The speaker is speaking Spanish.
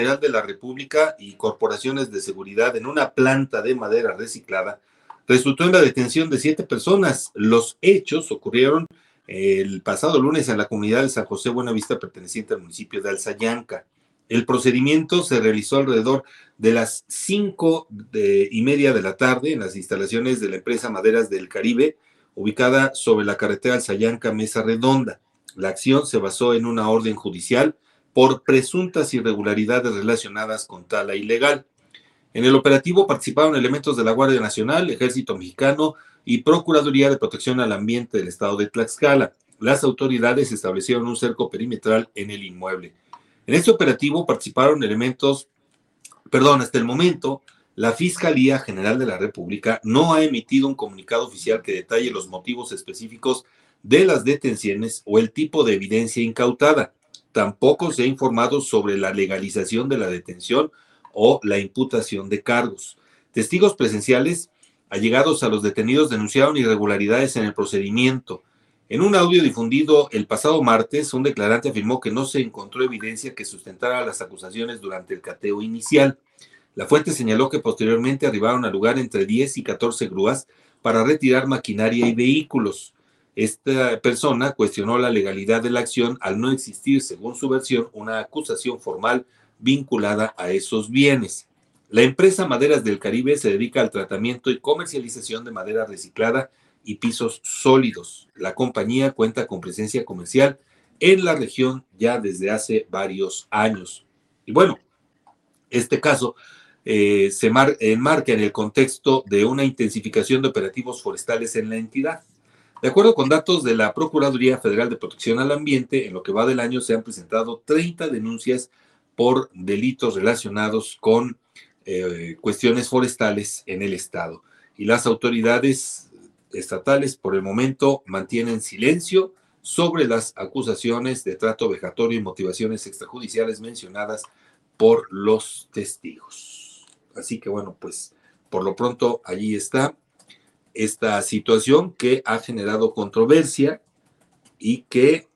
General de la República y corporaciones de seguridad en una planta de madera reciclada resultó en la detención de 7 personas. Los hechos ocurrieron el pasado lunes en la comunidad de San José Buenavista, perteneciente al municipio de Alzayanca. El procedimiento se realizó alrededor de las 5:30 de la tarde en las instalaciones de la empresa Maderas del Caribe, ubicada sobre la carretera Alzayanca Mesa Redonda. La acción se basó en una orden judicial por presuntas irregularidades relacionadas con tala ilegal. En el operativo participaron elementos de la Guardia Nacional, Ejército Mexicano y Procuraduría de Protección al Ambiente del Estado de Tlaxcala. Las autoridades establecieron un cerco perimetral en el inmueble. En este operativo participaron hasta el momento, la Fiscalía General de la República no ha emitido un comunicado oficial que detalle los motivos específicos de las detenciones o el tipo de evidencia incautada. Tampoco se ha informado sobre la legalización de la detención o la imputación de cargos. Testigos presenciales allegados a los detenidos denunciaron irregularidades en el procedimiento. En un audio difundido el pasado martes, un declarante afirmó que no se encontró evidencia que sustentara las acusaciones durante el cateo inicial. La fuente señaló que posteriormente arribaron al lugar entre 10 y 14 grúas para retirar maquinaria y vehículos. Esta persona cuestionó la legalidad de la acción al no existir, según su versión, una acusación formal vinculada a esos bienes. La empresa Maderas del Caribe se dedica al tratamiento y comercialización de madera reciclada y pisos sólidos. La compañía cuenta con presencia comercial en la región ya desde hace varios años. Y bueno, este caso se enmarca en el contexto de una intensificación de operativos forestales en la entidad. De acuerdo con datos de la Procuraduría Federal de Protección al Ambiente, en lo que va del año se han presentado 30 denuncias por delitos relacionados con cuestiones forestales en el estado. Y las autoridades estatales por el momento mantienen silencio sobre las acusaciones de trato vejatorio y motivaciones extrajudiciales mencionadas por los testigos. Así que bueno, pues por lo pronto allí está esta situación que ha generado controversia y que